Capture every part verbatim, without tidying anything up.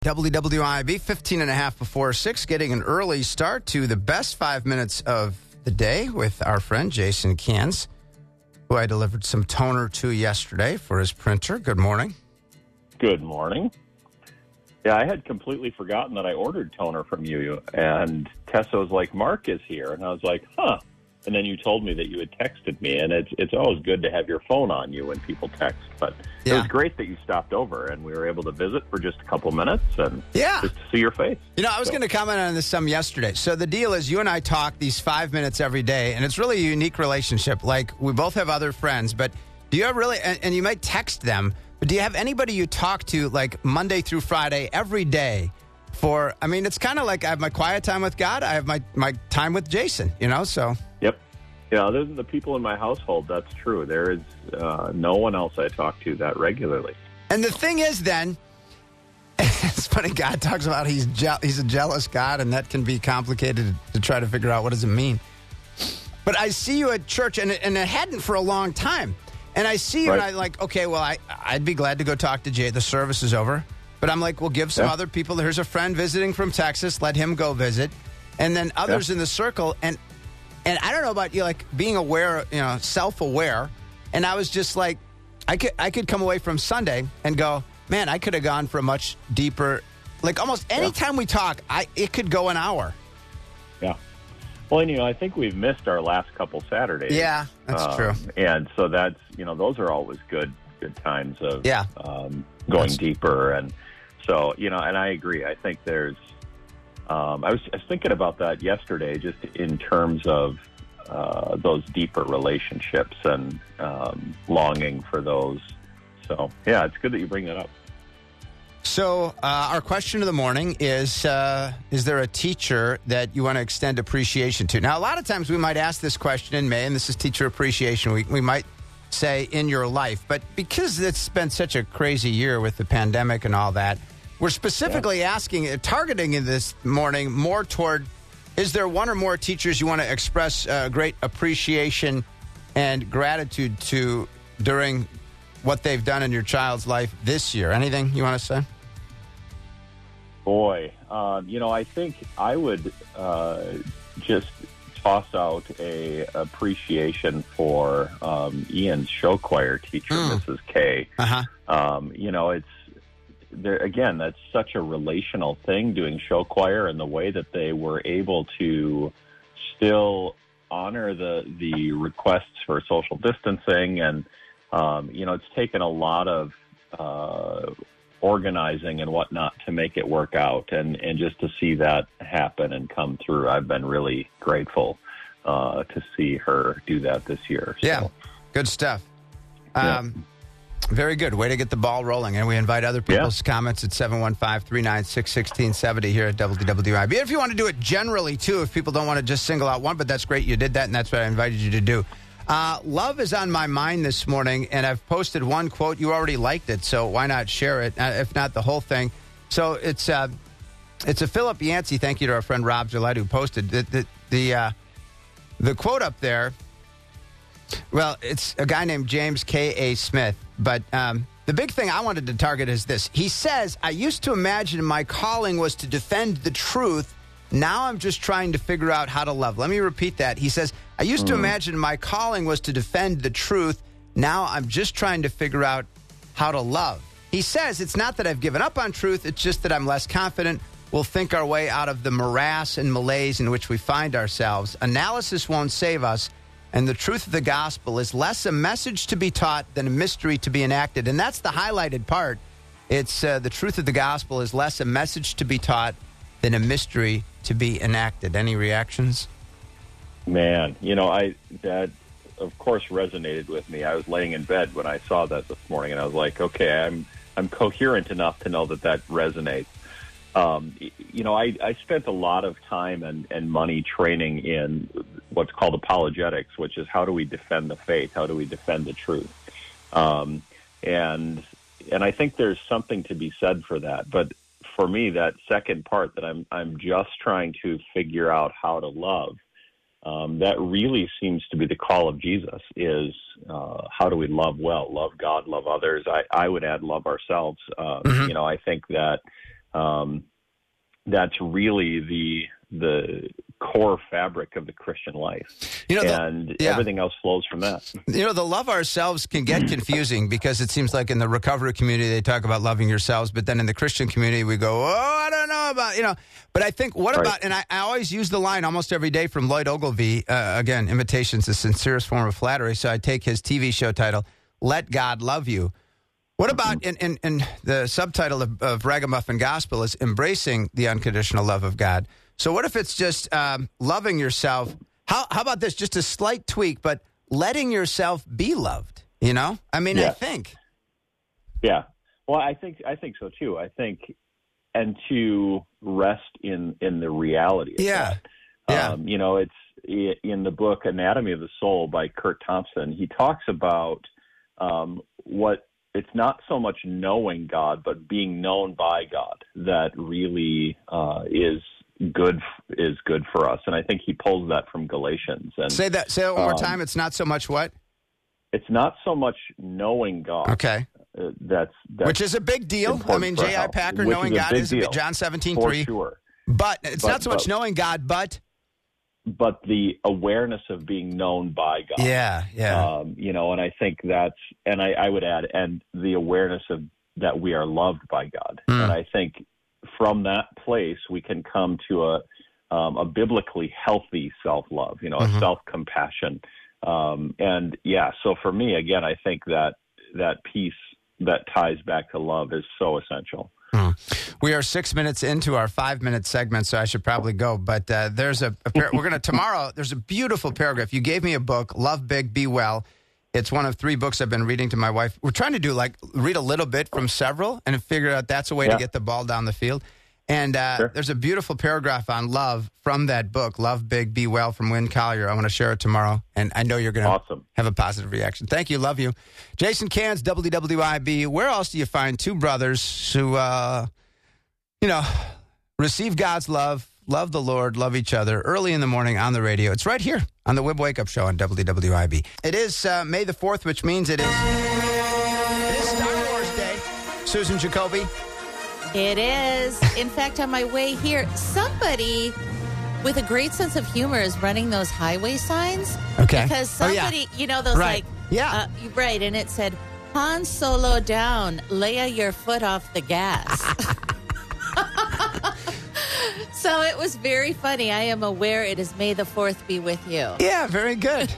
W W I B, fifteen and a half before six, getting an early start to the best five minutes of the day with our friend Jason Cans, who I delivered some toner to yesterday for his printer. Good morning. Good morning. Yeah, I had completely forgotten that I ordered toner from you, and Tessa was like, Mark is here, and I was like, huh. And then you told me that you had texted me, and it's it's always good to have your phone on you when people text. But yeah. It was great that you stopped over, and we were able to visit for just a couple minutes and yeah. just to see your face. You know, I was so. going to comment on this some yesterday. So the deal is you and I talk these five minutes every day, and it's really a unique relationship. Like, we both have other friends, but do you have really, and, and you might text them, but do you have anybody you talk to, like, Monday through Friday, every day? For, I mean, it's kind of like I have my quiet time with God. I have my, my time with Jason, you know, so. Yep. Yeah, other than the people in my household, that's true. There is uh, no one else I talk to that regularly. And the thing is then, it's funny, God talks about he's je- he's a jealous God, and that can be complicated to try to figure out what does it mean. But I see you at church, and it, and it hadn't for a long time. And I see you, right. And I'm like, okay, well, I, I'd be glad to go talk to Jay. The service is over. But I'm like, well, give some yeah. other people. Here's a friend visiting from Texas. Let him go visit. And then others yeah. in the circle. And and I don't know about you, like being aware, you know, self-aware. And I was just like, I could I could come away from Sunday and go, man, I could have gone for a much deeper, like almost any yeah. time we talk, I it could go an hour. Yeah. Well, and, you know, I think we've missed our last couple Saturdays. Yeah, that's um, true. And so that's, you know, those are always good, good times of yeah. um, going that's... deeper. And so, you know, and I agree. I think there's, um, I, was, I was thinking about that yesterday, just in terms of uh, those deeper relationships and um, longing for those. So, yeah, it's good that you bring that up. So uh, our question of the morning is, uh, is there a teacher that you want to extend appreciation to? Now, a lot of times we might ask this question in May, and this is Teacher Appreciation Week. We might say in your life, but because it's been such a crazy year with the pandemic and all that, we're specifically yeah. asking, uh, targeting in this morning more toward, is there one or more teachers you want to express uh, great appreciation and gratitude to during what they've done in your child's life this year? Anything you want to say? Boy, um, you know, I think I would uh, just toss out a appreciation for um, Ian's show choir teacher, mm. Missus K. Uh-huh. Um, you know, it's there again. That's such a relational thing, doing show choir, and the way that they were able to still honor the the requests for social distancing, and um, you know, it's taken a lot of uh, organizing and whatnot to make it work out, and, and just to see that happen and come through, I've been really grateful uh, to see her do that this year. So. Yeah, good stuff. Um, yeah. Very good. Way to get the ball rolling. And we invite other people's yeah. comments at seven one five, three nine six, one six seven zero here at W W I B. If you want to do it generally, too, if people don't want to just single out one, but that's great. You did that, and that's what I invited you to do. Uh, love is on my mind this morning, and I've posted one quote. You already liked it, so why not share it, uh, if not the whole thing? So it's uh, it's a Philip Yancey. Thank you to our friend Rob Gillette who posted the the the, uh, the quote up there. Well, it's a guy named James K A. Smith, but um, the big thing I wanted to target is this. He says, I used to imagine my calling was to defend the truth. Now I'm just trying to figure out how to love. Let me repeat that. He says, I used mm. to imagine my calling was to defend the truth. Now I'm just trying to figure out how to love. He says, it's not that I've given up on truth. It's just that I'm less confident. We'll think our way out of the morass and malaise in which we find ourselves. Analysis won't save us. And the truth of the gospel is less a message to be taught than a mystery to be enacted. And that's the highlighted part. It's uh, the truth of the gospel is less a message to be taught than a mystery to be enacted. Any reactions? Man, you know, I that, of course, resonated with me. I was laying in bed when I saw that this morning, and I was like, okay, I'm I'm coherent enough to know that that resonates. Um, you know, I, I spent a lot of time and, and money training in what's called apologetics, which is how do we defend the faith? How do we defend the truth? Um, and and I think there's something to be said for that. But for me, that second part that I'm I'm just trying to figure out how to love, um, that really seems to be the call of Jesus, is uh, how do we love well, love God, love others. I, I would add love ourselves. Uh, mm-hmm. You know, I think that um, that's really the the core fabric of the Christian life. You know, the, and yeah. everything else flows from that. You know, the love ourselves can get confusing because it seems like in the recovery community they talk about loving yourselves, but then in the Christian community we go, oh, I don't know about, you know. But I think, what right. about, and I, I always use the line almost every day from Lloyd Ogilvie, uh, again, imitation's the sincerest form of flattery, so I take his T V show title, Let God Love You. What about, in, in, in the subtitle of, of Ragamuffin Gospel is embracing the unconditional love of God. So what if it's just um, loving yourself? How how about this? Just a slight tweak, but letting yourself be loved. You know, I mean, yeah. I think. Yeah. Well, I think I think so too. I think, and to rest in in the reality of yeah. that. Yeah. Um, you know, it's in the book Anatomy of the Soul by Kurt Thompson. He talks about um, what it's not so much knowing God, but being known by God that really uh, is. good is good for us, and I think he pulls that from Galatians. And say that say that one more um, time. It's not so much what? It's not so much knowing God. Okay, uh, that's, that's which is a big deal. I mean, J I Packer knowing God is deal, John seventeen for three. Sure, but it's but, not so much but, knowing God, but but the awareness of being known by God. Yeah, yeah. Um, you know, and I think that's, and I, I would add, and the awareness of that we are loved by God, mm. and I think. From that place, we can come to a um, a biblically healthy self-love, you know, mm-hmm. a self-compassion. Um, and, yeah, so for me, again, I think that that piece that ties back to love is so essential. Hmm. We are six minutes into our five-minute segment, so I should probably go. But uh, there's a, a par- we're going to tomorrow. There's a beautiful paragraph. You gave me a book, Love Big, Be Well. It's one of three books I've been reading to my wife. We're trying to do like read a little bit from several and figure out that's a way yeah. to get the ball down the field. And uh, sure. there's a beautiful paragraph on love from that book, Love Big, Be Well, from Wynn Collier. I want to share it tomorrow, and I know you're going to awesome. have a positive reaction. Thank you. Love you. Jason Cans, W W I B. Where else do you find two brothers who, uh, you know, receive God's love, love the Lord, love each other early in the morning on the radio? It's right here on the Wib Wake Up Show on W W I B. It is uh, May the fourth, which means it is, it is Star Wars Day. Susan Jacoby. It is. In fact, on my way here, somebody with a great sense of humor is running those highway signs. Okay. Because somebody, oh, yeah. you know, those right. like, yeah, uh, right, and it said, Han Solo down, Leia your foot off the gas. So it was very funny. I am aware it is May the fourth be with you. Yeah, very good.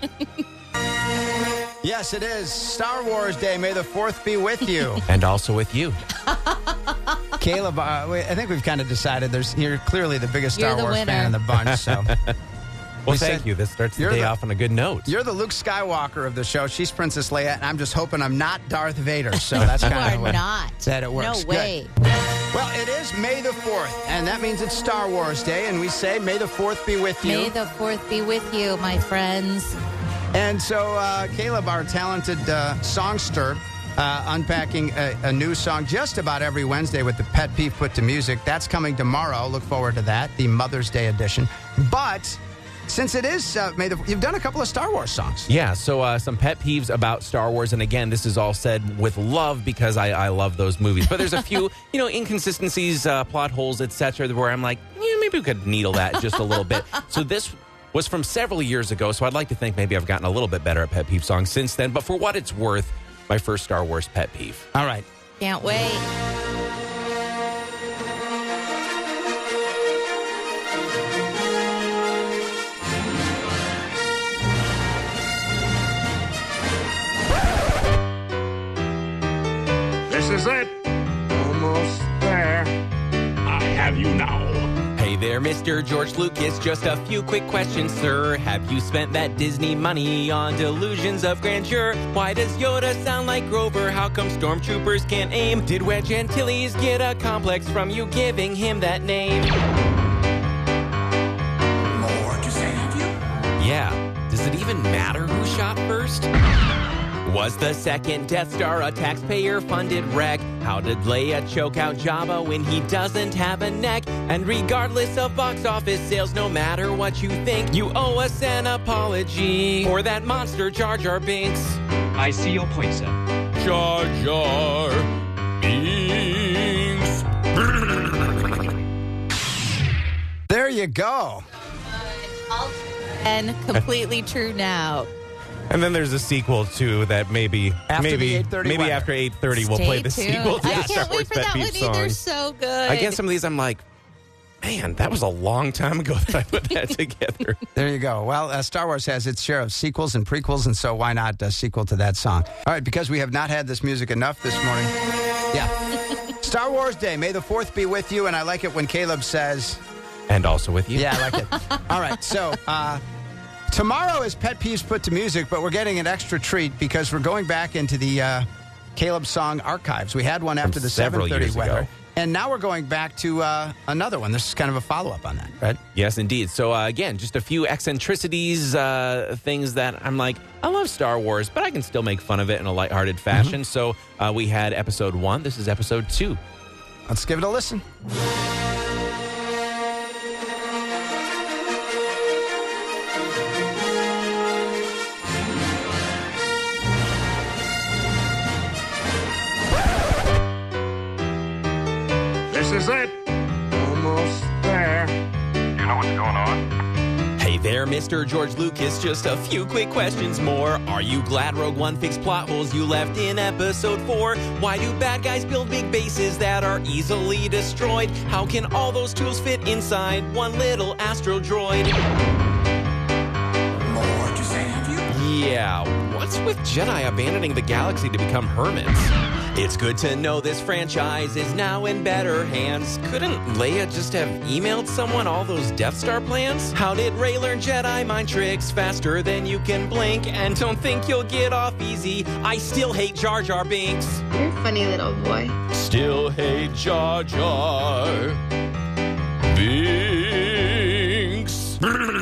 Yes, it is Star Wars Day. May the fourth be with you. And also with you. Caleb, uh, I think we've kind of decided there's you're clearly the biggest Star the Wars winner. fan in the bunch. So, well, we thank said, you. This starts the day the, off on a good note. You're the Luke Skywalker of the show. She's Princess Leia, and I'm just hoping I'm not Darth Vader. So that's kind of you are not. That it works. No way. Good. Well, it is May the fourth, and that means it's Star Wars Day, and we say May the fourth be with you. May the fourth be with you, my friends. And so, uh, Caleb, our talented uh, songster, uh, unpacking a, a new song just about every Wednesday with the Pet Peeve put to music. That's coming tomorrow. Look forward to that, the Mother's Day edition. But since it is uh, May the, you've done a couple of Star Wars songs. Yeah, so uh, some pet peeves about Star Wars. And again, this is all said with love because I, I love those movies. But there's a few, you know, inconsistencies, uh, plot holes, et cetera, where I'm like, yeah, maybe we could needle that just a little bit. So this was from several years ago, so I'd like to think maybe I've gotten a little bit better at pet peeve songs since then. But for what it's worth, my first Star Wars pet peeve. All right. Can't wait. This is it. Almost there. I have you now. Hey there, Mister George Lucas. Just a few quick questions, sir. Have you spent that Disney money on delusions of grandeur? Why does Yoda sound like Grover? How come stormtroopers can't aim? Did Wedge Antilles get a complex from you giving him that name? More to say, have you? Yeah. Does it even matter who shot first? Was the second Death Star a taxpayer-funded wreck? How did Leia choke out Jabba when he doesn't have a neck? And regardless of box office sales, no matter what you think, you owe us an apology for that monster Jar Jar Binks. I see your point, sir. Jar Jar Binks. you go. And completely true now. And then there's a sequel to that maybe After maybe the eight thirty maybe weather. after eight thirty we'll Stay play the tuned. sequel to I the Star can't Wars wait for Pet that Peeve one song. either. So good. Again, some of these I'm like, man, that was a long time ago that I put that together. There you go. Well, uh, Star Wars has its share of sequels and prequels, and so why not a sequel to that song? All right, because we have not had this music enough this morning. Yeah. Star Wars Day. May the fourth be with you, and I like it when Caleb says... And also with you. Yeah, I like it. All right, so uh, tomorrow is Pet Peeves Put to Music, but we're getting an extra treat because we're going back into the uh, Caleb song archives. We had one after From the several seven thirty years weather. ago. And now we're going back to uh, another one. This is kind of a follow-up on that, right? Yes, indeed. So, uh, again, just a few eccentricities, uh, things that I'm like, I love Star Wars, but I can still make fun of it in a lighthearted fashion. Mm-hmm. So uh, we had episode one. This is episode two. Let's give it a listen. This is it. Almost there. You know what's going on? Hey there, Mister George Lucas. Just a few quick questions more. Are you glad Rogue One fixed plot holes you left in episode four? Why do bad guys build big bases that are easily destroyed? How can all those tools fit inside one little astro droid? More to say, have you? Yeah, what's with Jedi abandoning the galaxy to become hermits? It's good to know this franchise is now in better hands. Couldn't Leia just have emailed someone all those Death Star plans? How did Rey learn Jedi mind tricks faster than you can blink? And don't think you'll get off easy. I still hate Jar Jar Binks. You're a funny little boy. Still hate Jar Jar Binks.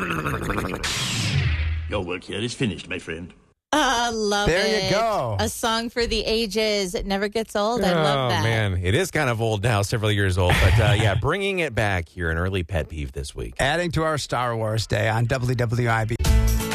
Your work here is finished, my friend. I love There it. you go. A song for the ages. It never gets old. I love that. Oh, man. It is kind of old now, several years old. But, uh, yeah, bringing it back here, an early pet peeve this week. Adding to our Star Wars Day on W W I B.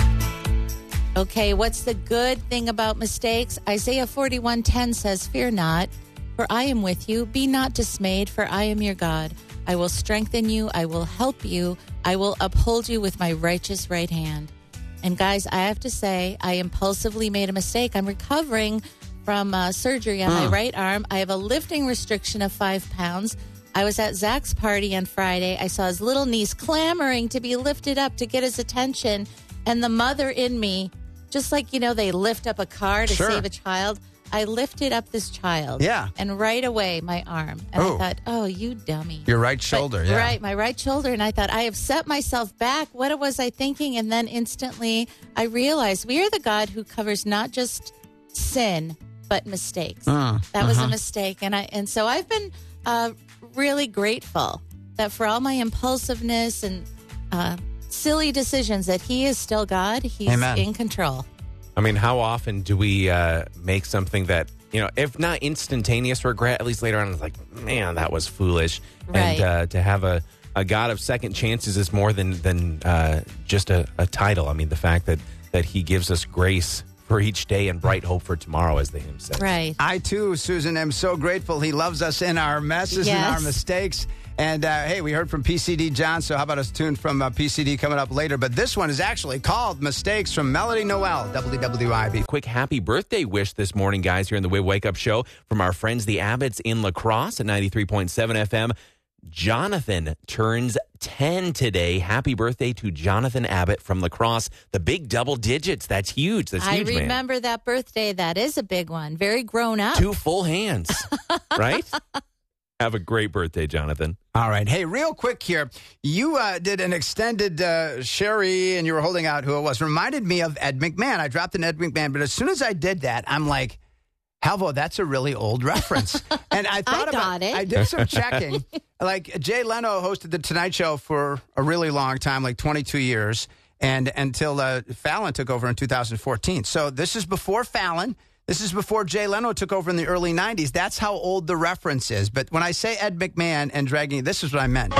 Okay, what's the good thing about mistakes? Isaiah forty-one ten says, "Fear not, for I am with you. Be not dismayed, for I am your God. I will strengthen you. I will help you. I will uphold you with my righteous right hand." And guys, I have to say, I impulsively made a mistake. I'm recovering from uh, surgery on my right arm. I have a lifting restriction of five pounds. I was at Zach's party on Friday. I saw his little niece clamoring to be lifted up to get his attention. And the mother in me, just like, you know, they lift up a car to Sure. save a child. I lifted up this child. Yeah. And right away, my arm. And Oh. I thought, oh, you dummy. Your right But- shoulder, yeah. Right, my right shoulder. And I thought, I have set myself back. What was I thinking? And then instantly I realized we are the God who covers not just sin, but mistakes. Uh, that was uh-huh. a mistake. And I and so I've been uh, really grateful that for all my impulsiveness and uh, silly decisions, that he is still God. He's Amen. in control. I mean, how often do we uh, make something that, you know, if not instantaneous regret, at least later on, it's like, man, that was foolish. Right. And uh, to have a, a God of second chances is more than than uh, just a, a title. I mean, the fact that, that he gives us grace for each day and bright hope for tomorrow, as the hymn says. Right. I, too, Susan, am so grateful he loves us in our messes and our Yes. mistakes. And, uh, hey, we heard from P C D John, so how about a tune from uh, P C D coming up later? But this one is actually called Mistakes from Melody Noel, W W I B. Quick happy birthday wish this morning, guys, here in the Wake Up Show from our friends, the Abbotts in La Crosse at ninety-three point seven F M. Jonathan turns ten today. Happy birthday to Jonathan Abbott from La Crosse. The big double digits. That's huge. That's I huge, man. remember that birthday. That is a big one. Very grown up. Two full hands, right? Have a great birthday, Jonathan. All right. Hey, real quick here. You uh, did an extended uh, Sherry, and you were holding out who it was. Reminded me of Ed McMahon. I dropped an Ed McMahon, but as soon as I did that, I'm like, Halvo, that's a really old reference. And I thought I about got it. I did some checking. Like, Jay Leno hosted The Tonight Show for a really long time, like twenty-two years, and until uh, Fallon took over in two thousand fourteen. So this is before Fallon. This is before Jay Leno took over in the early nineties. That's how old the reference is. But when I say Ed McMahon and dragging, this is what I meant.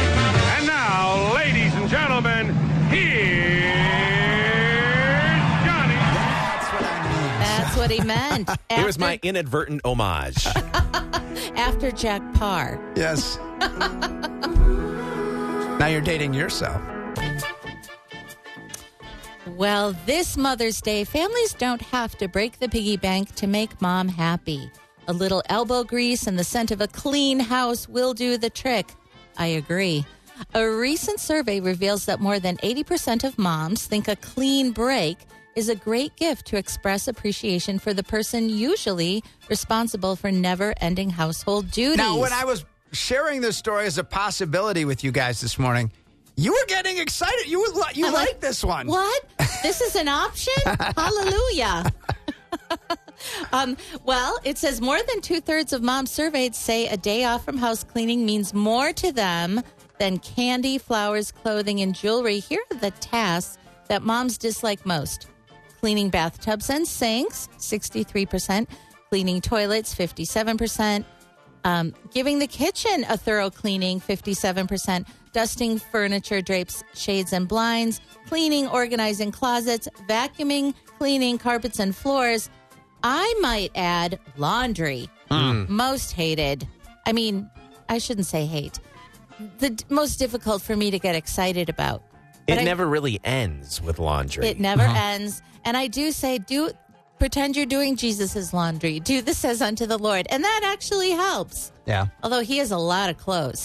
And now, ladies and gentlemen, here's Johnny. That's what I mean. That's what he meant. It was After- my inadvertent homage. after Jack Parr. Yes. Now you're dating yourself. Well, this Mother's Day, families don't have to break the piggy bank to make mom happy. A little elbow grease and the scent of a clean house will do the trick. I agree. A recent survey reveals that more than eighty percent of moms think a clean break is a great gift to express appreciation for the person usually responsible for never-ending household duties. Now, when I was sharing this story as a possibility with you guys this morning, you were getting excited. You were, you I'm like, like, this one. What? This is an option? Hallelujah. um, well, it says more than two-thirds of moms surveyed say a day off from house cleaning means more to them than candy, flowers, clothing, and jewelry. Here are the tasks that moms dislike most. Cleaning bathtubs and sinks, sixty-three percent. Cleaning toilets, fifty-seven percent. Um, giving the kitchen a thorough cleaning, fifty-seven percent. Dusting furniture, drapes, shades, and blinds. Cleaning, organizing closets. Vacuuming, cleaning carpets and floors. I might add laundry. Mm. Most hated. I mean, I shouldn't say hate. The d- most difficult for me to get excited about. It I, never really ends with laundry. It never uh-huh. ends. And I do say, do pretend you're doing Jesus' laundry. Do this as unto the Lord. And that actually helps. Yeah. Although he has a lot of clothes.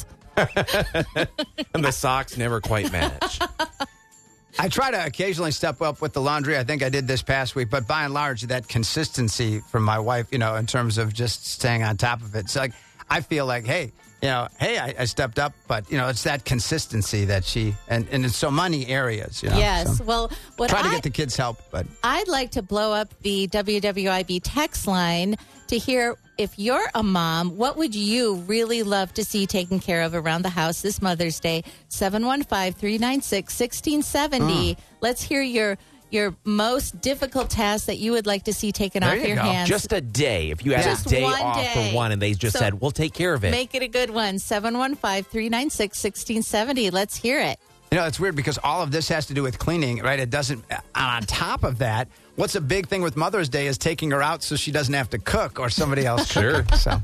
And the socks never quite match. I try to occasionally step up with the laundry. I think I did this past week. But by and large, that consistency from my wife, you know, in terms of just staying on top of it. It's like, I feel like, hey, you know, hey, I, I stepped up, but, you know, it's that consistency that she, and, and in so many areas, you know. Yes, so well, what try to I, get the kids help, but. I'd like to blow up the W W I B text line to hear if you're a mom, what would you really love to see taken care of around the house this Mother's Day? seven one five, three nine six, one six seven zero. Mm. Let's hear your your most difficult task that you would like to see taken there off you your go. hands. Just a day. If you had Just a day one off day. for one and they just So said, we'll take care of it. Make it a good one. seven one five, three nine six, one six seven zero. Let's hear it. You know, it's weird because all of this has to do with cleaning, right? It doesn't, on top of that, what's a big thing with Mother's Day is taking her out so she doesn't have to cook or somebody else Sure. cook. So.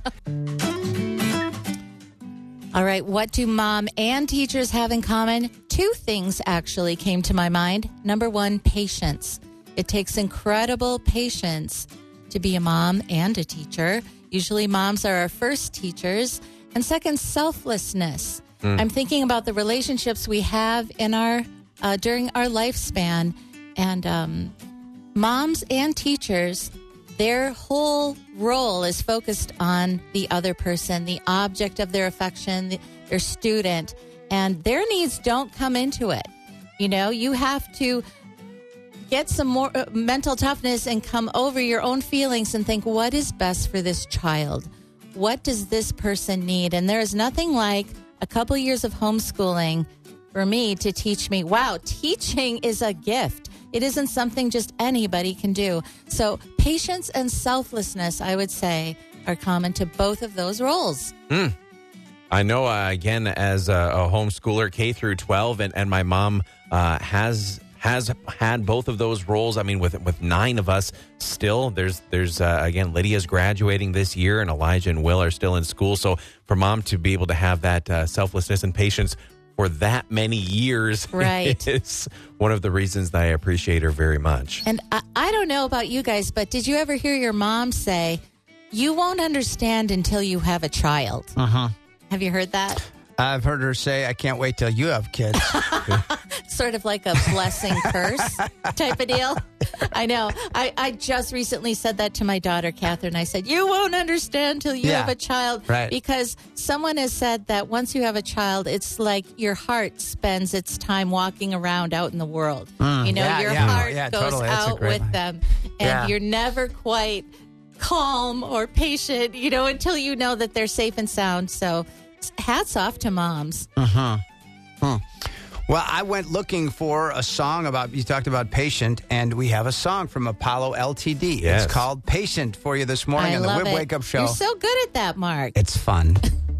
All right, what do mom and teachers have in common? Two things actually came to my mind. Number one, patience. It takes incredible patience to be a mom and a teacher. Usually moms are our first teachers. And second, selflessness. Mm. I'm thinking about the relationships we have in our uh, during our lifespan. And um, moms and teachers, their whole role is focused on the other person, the object of their affection, the, their student. And their needs don't come into it. You know, you have to get some more uh, mental toughness and come over your own feelings and think, what is best for this child? What does this person need? And there is nothing like a couple years of homeschooling for me to teach me, wow, teaching is a gift. It isn't something just anybody can do. So patience and selflessness, I would say, are common to both of those roles. Mm. I know, uh, again, as a, a homeschooler, K through twelve, and, and my mom uh, has has had both of those roles. I mean, with with nine of us still, there's, there's uh, again, Lydia's graduating this year, and Elijah and Will are still in school. So for mom to be able to have that uh, selflessness and patience for that many years, right, is one of the reasons that I appreciate her very much. And I, I don't know about you guys, but did you ever hear your mom say, you won't understand until you have a child? Uh-huh. Have you heard that? I've heard her say, I can't wait till you have kids. Sort of like a blessing curse type of deal. I know. I, I just recently said that to my daughter, Catherine. I said, you won't understand till you Yeah, have a child. right. Because someone has said that once you have a child, it's like your heart spends its time walking around out in the world. Mm, you know, yeah, your yeah, heart yeah, goes totally. That's a out great with line. them. And Yeah. you're never quite calm or patient, you know, until you know that they're safe and sound. So hats off to moms. Uh-huh. Huh. Well, I went looking for a song about, you talked about patient, and we have a song from Apollo L T D. Yes. It's called Patient for you this morning I on the love Wib it. Wake Up Show. You're so good at that, Mark. It's fun.